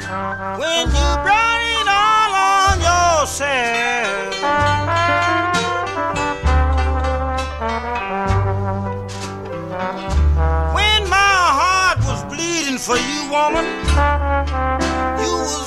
when you brought it all on yourself. When my heart was bleeding for you, woman, you